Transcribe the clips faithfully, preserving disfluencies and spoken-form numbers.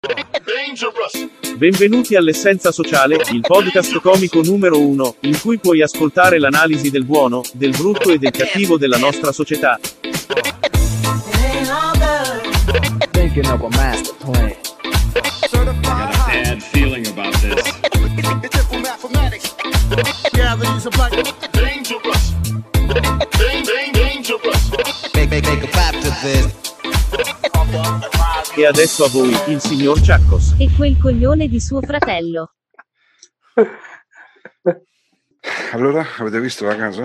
Benvenuti all'Essenza Sociale, il podcast comico numero uno, in cui puoi ascoltare l'analisi del buono, del brutto e del cattivo della nostra società. Thinking of a master plan. I got a bad feeling about this. Dangerous. Dangerous. Make, make, make a clap to this. E adesso a voi, il signor Ciaccos. E quel coglione di suo fratello. Allora, avete visto la casa?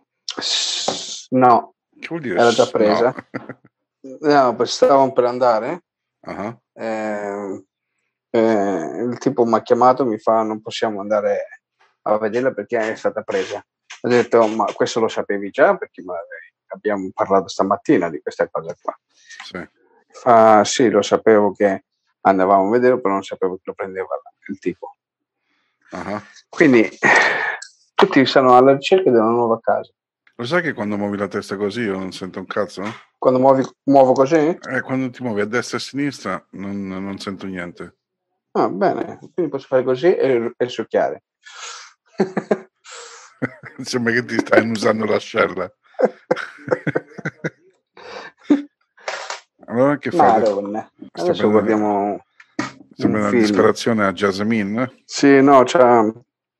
No, Che vuol dire? era già presa. No. No, stavamo per andare. Ah, eh, eh, il tipo mi ha chiamato, mi fa: non possiamo andare a vederla perché è stata presa. Ho detto: ma questo lo sapevi già? Perché ma abbiamo parlato stamattina di questa cosa qua. sì. Fa: sì, lo sapevo che andavamo a vedere, però non sapevo che lo prendeva il tipo. Ah. Quindi tutti sono alla ricerca della nuova casa. Lo sai che quando muovi la testa così io non sento un cazzo? No? Quando muovi, muovo così? Eh, quando ti muovi a destra e a sinistra non, non sento niente. Ah, bene, quindi posso fare così e, e succhiare. Sembra che ti stai usando l'ascella. Allora che fate? Madonna. Sta Adesso prendendo- guardiamo Sembra un una film. disperazione a Jasmine. Sì, no, c'ha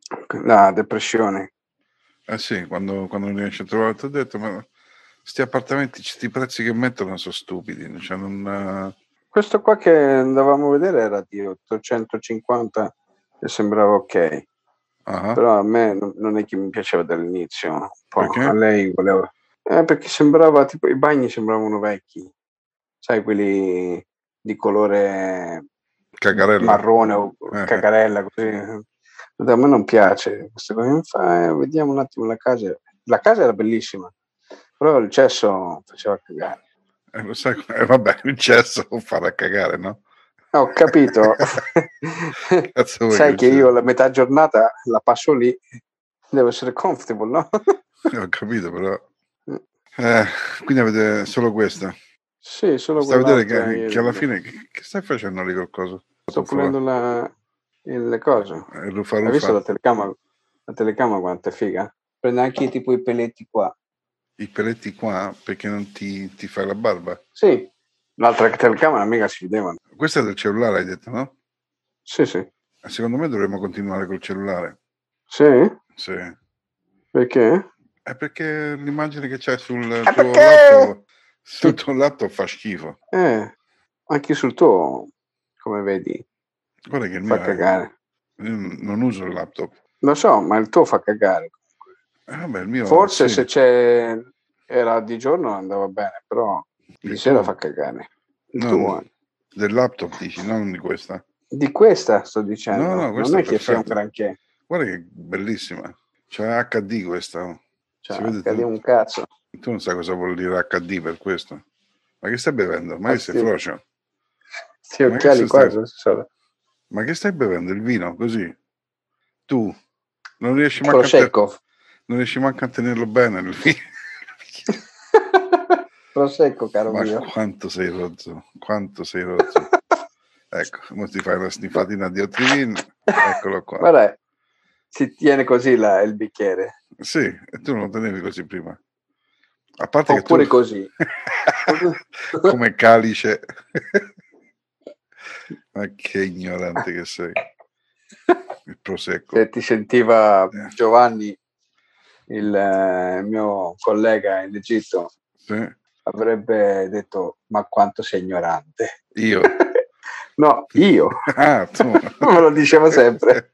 la depressione. Eh sì, quando, quando non riesci a trovare, ti ho detto, ma sti appartamenti, sti prezzi che mettono sono stupidi. Cioè non, Questo qua che andavamo a vedere era di ottocentocinquanta e sembrava ok, ah, però a me non- non è che mi piaceva dall'inizio, un po'. Perché? A lei voleva, eh, perché sembrava tipo i bagni sembravano vecchi, sai, quelli di colore cagarella. marrone o Eh. cacarella così. A me non piace questa cosa. Mi fa, eh, vediamo un attimo la casa. La casa era bellissima, però il cesso faceva cagare. Eh, lo sai, eh, vabbè, il cesso può fare a cagare, no? Ho capito. Cazzo vuoi Sai che che sia? io la metà giornata la passo lì, devo essere comfortable, no? Eh, ho capito, però. Eh, quindi avete solo questa. Sì, solo Sta a vedere quell'altra che, ieri. che alla fine che, che stai facendo lì col coso? Sto pulendo la, il coso. Il rufa Hai visto rufa. la telecamera? La telecamera quanto è figa? Prende anche tipo i peletti qua. I peletti qua perché non ti, ti fai la barba. Sì, l'altra telecamera mica si vedevano. Questa è del cellulare, hai detto, no? Sì, sì. Eh, Secondo me dovremmo continuare col cellulare. Sì? Sì. Perché? È perché l'immagine che c'è sul tuo perché? laptop, sul tuo laptop fa schifo. Eh, anche sul tuo, come vedi, Guarda che il mio fa è- cagare. io non uso il laptop. Lo so, ma il tuo fa cagare. Eh, vabbè, il mio Forse sì. se c'è era di giorno andava bene, però di Il sera tuo? fa cagare. Il No, tuo, eh. del laptop dici, non di questa. Di questa sto dicendo, No, no, questa non è è che sia un perfetta. granché, Guarda che bellissima. C'è acca di questa. oh. cioè, Si vede cade tutto. un cazzo. Tu non sai cosa vuol dire acca di per questo. Ma che stai bevendo? Ma che sei sì. frocio? Sti Ma che occhiali se qua stai- sono Ma che stai bevendo? Il vino così? Tu non riesci manco a, te- prosecco. non riesci manco a tenerlo bene il vino. Prosecco, caro Ma mio. quanto sei rozzo, quanto sei rozzo. Ecco, ora ti fai una sniffatina di Otrivin, eccolo qua. Guarda, si tiene così la, il bicchiere. Sì, e tu non lo tenevi così prima. A parte Oppure che tu... così. come calice. Ma che ignorante che sei. Il prosecco. Se ti sentiva Eh. Giovanni, il eh, mio collega in Egitto, Sì. avrebbe detto: ma quanto sei ignorante. Io. No, io. Ah, tu. Me lo dicevo sempre.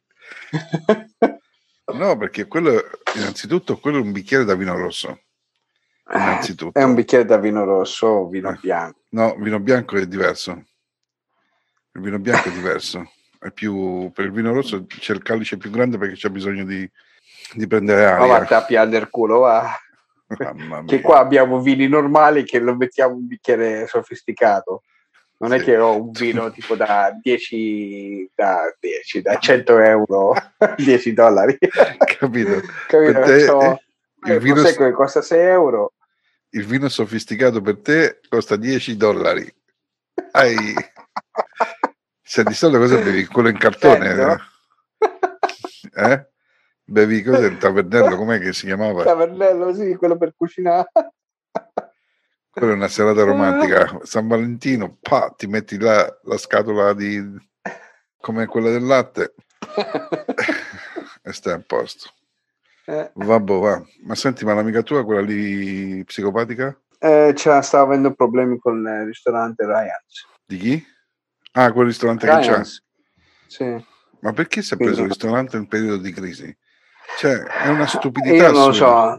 No, perché quello, innanzitutto, quello è un bicchiere da vino rosso. Innanzitutto. È un bicchiere da vino rosso o vino Eh. bianco. No, vino bianco è diverso. Il vino bianco è diverso. È più, per il vino rosso c'è il calice più grande perché c'è bisogno di, di prendere Ma aria. va a piangere il culo, va. Mamma mia. Che qua abbiamo vini normali che lo mettiamo in un bicchiere sofisticato. Non Sì. è che ho un vino tipo da dieci, da dieci, da cento euro, dieci dollari. Capito? Capito? Per te, C'ho eh, il il vino, prosecco che costa sei euro. il vino sofisticato per te costa dieci dollari. Hai... Se di solito cosa bevi? Quello in cartone? Sento. Eh? Bevi cosa? Il tavernello, com'è che si chiamava? Tavernello, sì, quello per cucinare. Quella è una serata romantica. San Valentino, pa, ti metti là la scatola di come quella del latte e stai a posto. Eh, Vabbè, va. Ma senti, ma l'amica tua, quella lì psicopatica? eh, c'ha- stava avendo problemi con il ristorante Ryans. Di chi? Ah, quel ristorante che c'è. Ryans, sì. Ma perché si è Quindi- preso il ristorante in periodo di crisi? Cioè, è una stupidità Io non lo assurda. so.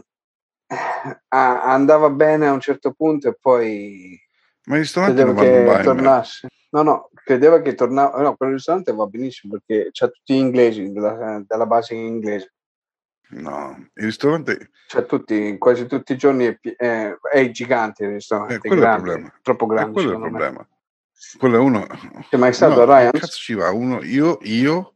Ah, andava bene a un certo punto e poi Ma i ristoranti credeva non vanno che mai. tornasse. No, no, credeva che tornava. No, quel ristorante va benissimo perché c'ha tutti gli inglesi, della, della base inglese. No, il ristorante C'ha tutti, quasi tutti i giorni è, pi- è, è gigante il ristorante, è è quello è il grande, problema. troppo È grande quello il secondo me. problema. Quello è uno. Sei mai stato No, a che Ryans? cazzo ci va? Uno, io, io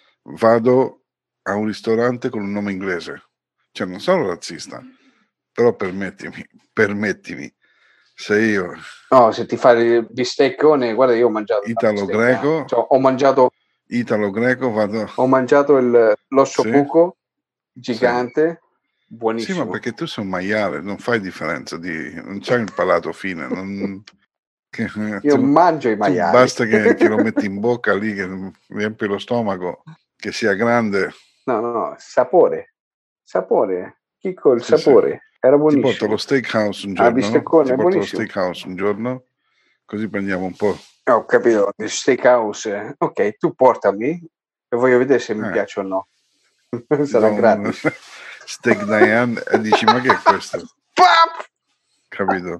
vado a un ristorante con un nome inglese. Cioè, non sono razzista, però permettimi, permettimi, se io No, se ti fai il bisteccone, guarda, io ho mangiato la italo-greco, bistecca. Cioè, ho mangiato, italo-greco vado. ho mangiato il, l'osso Sì? buco gigante, Sì, buonissimo. ma perché tu sei un maiale, non fai differenza di, non c'hai il palato fine, non, che, Io tu, mangio i tu maiali. basta che, che lo metti in bocca lì, che riempie lo stomaco, che sia grande. No, no, no, sapore, sapore, chicco il Sì, sì. sapore, era Ti porto buonissimo. allo steakhouse un Ah, giorno, no? bisteccone, Ti è porto allo buonissimo. steakhouse un giorno, così prendiamo un po'. Eh, Ho capito, il steakhouse. Ok, tu portami e voglio vedere se mi Eh. piace o no. Ti Sarà do un gratis. steak Diane e dici, ma che è questo? Pap! Capito?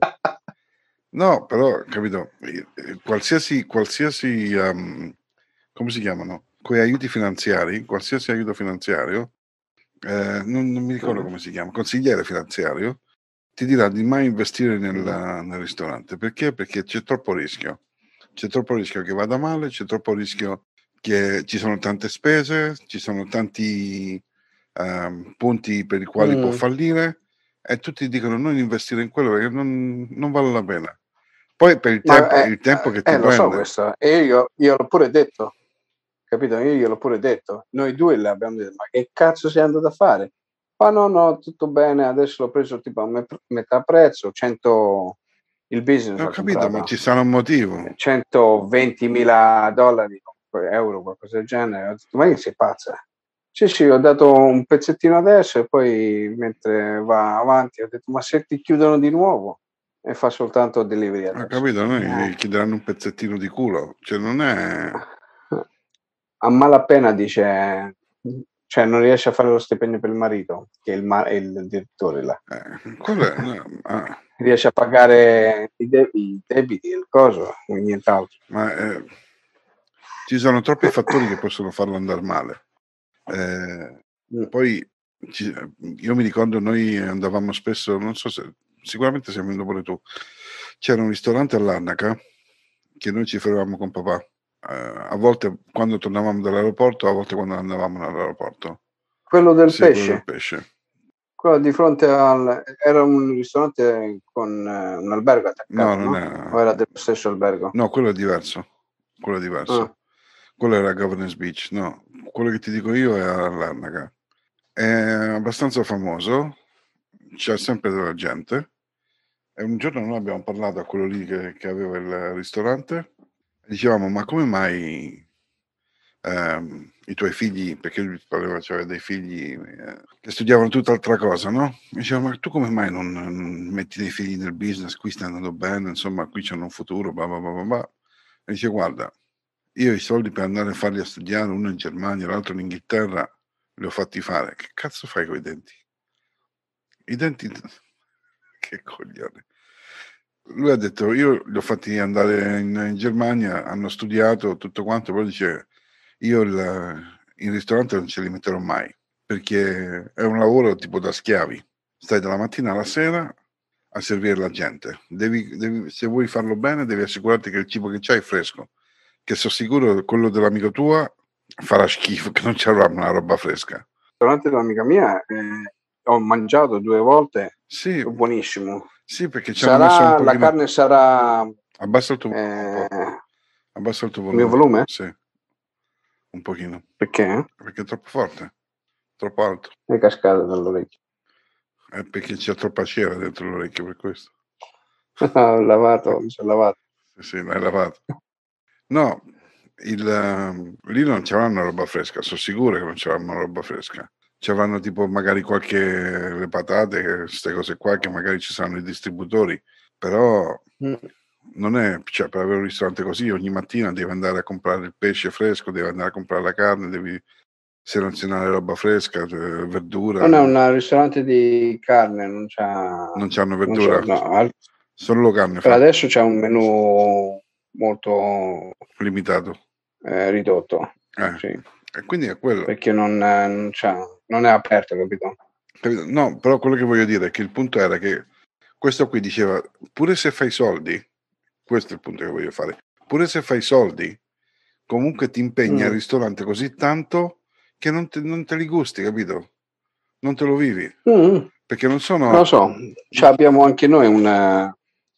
No, però, capito, eh, eh, qualsiasi, qualsiasi um, come si chiamano? Quei aiuti finanziari, qualsiasi aiuto finanziario, eh, non, non mi ricordo come si chiama, consigliere finanziario, ti dirà di mai investire nel, nel ristorante. Perché? Perché c'è troppo rischio. C'è troppo rischio che vada male, c'è troppo rischio che ci sono tante spese, ci sono tanti ehm, punti per i quali Mm. può fallire e tutti dicono non investire in quello perché non, non vale la pena. Poi per il Ma, tempo, eh, il tempo che ti eh, lo so prende. questo. E io, io l'ho pure detto, capito? Io gliel'ho pure detto. Noi due le abbiamo detto, ma che cazzo sei andato a fare? Ma no, no, tutto bene, adesso l'ho preso tipo a me- metà prezzo, cento il business Ho ha capito, ma comprato ci sarà un motivo. centoventimila dollari, euro, qualcosa del genere. Ho detto, ma io sei pazza? Sì, sì, ho dato un pezzettino adesso e poi mentre va avanti ho detto, ma se ti chiudono di nuovo? E fa soltanto delivery Ho adesso. capito, noi Eh. gli chiederanno un pezzettino di culo, cioè non è. A malapena dice, cioè non riesce a fare lo stipendio per il marito, che è il, ma- è il direttore là. Eh, quello è no, ah, Riesce a pagare i, de- i debiti, il coso, e nient'altro. ma eh, ci sono troppi fattori che possono farlo andare male. Eh, Mm. poi ci- io mi ricordo noi andavamo spesso, non so se sicuramente sei venuto pure tu. C'era un ristorante all'Annaca che noi ci fermavamo con papà. Eh, a volte quando tornavamo dall'aeroporto, a volte quando andavamo dall'aeroporto. Quello del Sì, quello pesce. del pesce. Quello di fronte al... era un ristorante con eh, un albergo attaccato, No, no? non è. O era dello stesso albergo? No, quello è diverso. Quello è diverso. Ah. Quello era Governors Beach. No, quello che ti dico io è all'Arnaca. È abbastanza famoso, c'è sempre della gente. E un giorno noi abbiamo parlato a quello lì che, che aveva il ristorante e dicevamo: ma come mai ehm, i tuoi figli, perché lui pareva, c'aveva dei figli eh, che studiavano tutt'altra cosa, no? E diceva: ma tu come mai non, non metti dei figli nel business? Qui sta andando bene, insomma, qui c'hanno un futuro, bla bla bla bla bla. E dice: guarda, io i soldi per andare a farli a studiare, uno in Germania, l'altro in Inghilterra, li ho fatti fare. Che cazzo fai con i denti? I denti, che coglione. Lui ha detto: io li ho fatti andare in, in Germania, hanno studiato tutto quanto, poi dice: io il, il ristorante non ce li metterò mai, perché è un lavoro tipo da schiavi. Stai dalla mattina alla sera a servire la gente. Devi, devi, se vuoi farlo bene, devi assicurarti che il cibo che c'hai è fresco. Che sono sicuro che quello dell'amico tuo farà schifo, che non ci avrà una roba fresca. Il ristorante dell'amica mia eh, ho mangiato due volte, Sì, è buonissimo. sì, perché ci hanno messo un Sarà, pochino. la carne sarà Abbassa il tuo eh, Abbassa il tuo Il volume. mio volume? Sì, un pochino. Perché? Perché è troppo forte, troppo alto. È cascata dall'orecchio. È perché c'è troppa cera dentro l'orecchio, per questo. Ho lavato, mi sono lavato. Sì, sì, l'hai lavato. No, il, ehm, lì non c'avranno roba fresca, sono sicuro che non c'avranno roba fresca. C'avranno tipo magari qualche le patate, queste cose qua, che magari ci saranno i distributori, però Mm. non è, cioè, per avere un ristorante così ogni mattina devi andare a comprare il pesce fresco, devi andare a comprare la carne, devi selezionare roba fresca, eh, verdura. Non è un ristorante di carne, non c'ha... Non c'hanno non verdura, c'ha- no, al- solo carne per fa, adesso c'è un menù molto limitato. eh, ridotto, Eh, sì, E quindi è quello. perché non, eh, non, c'ha, non è aperto, capito? Capito? No, però quello che voglio dire è che il punto era che questo qui diceva, pure se fai soldi, questo è il punto che voglio fare, pure se fai soldi, comunque ti impegni Mm. al ristorante così tanto che non te, non te li gusti, capito? Non te lo vivi, Mm. perché non sono... Non lo so, ci abbiamo anche noi un, eh,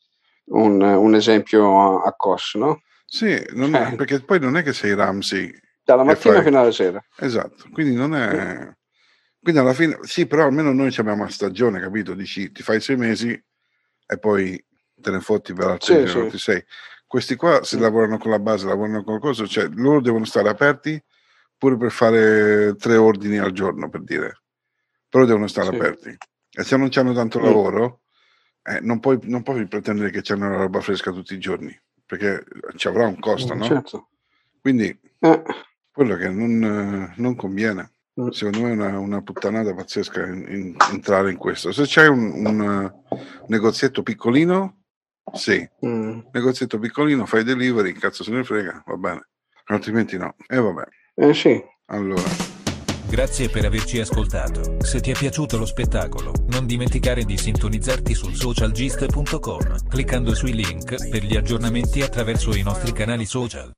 un, un esempio a, a Cos, no? Sì, non- Eh. perché poi non è che sei Ramsey. Dalla che mattina fai- fino alla sera. Esatto, quindi non è... Quindi alla fine, sì, però almeno noi ci abbiamo una stagione, capito? Dici, ti fai sei mesi e poi te ne fotti per altri, Sì, sì. altri sei. Questi qua, se Mm. lavorano con la base, lavorano con cosa, cioè loro devono stare aperti pure per fare tre ordini al giorno, per dire. Però devono stare Sì. aperti. E se non c'hanno tanto Mm. lavoro, eh, non, puoi, non puoi pretendere che c'hanno la roba fresca tutti i giorni, perché ci avrà un costo, Mm, no? certo. Quindi Eh. quello che non, eh, non conviene. Mm. Secondo me è una, una puttanata pazzesca in- in- entrare in questo. Se c'hai un, un, uh, negozietto piccolino, sì, Mm. negozietto piccolino, fai delivery, cazzo se ne frega, va bene. Altrimenti no. E vabbè, Eh sì. allora. Grazie per averci ascoltato. Se ti è piaciuto lo spettacolo, non dimenticare di sintonizzarti sul socialgist punto com, cliccando sui link per gli aggiornamenti attraverso i nostri canali social.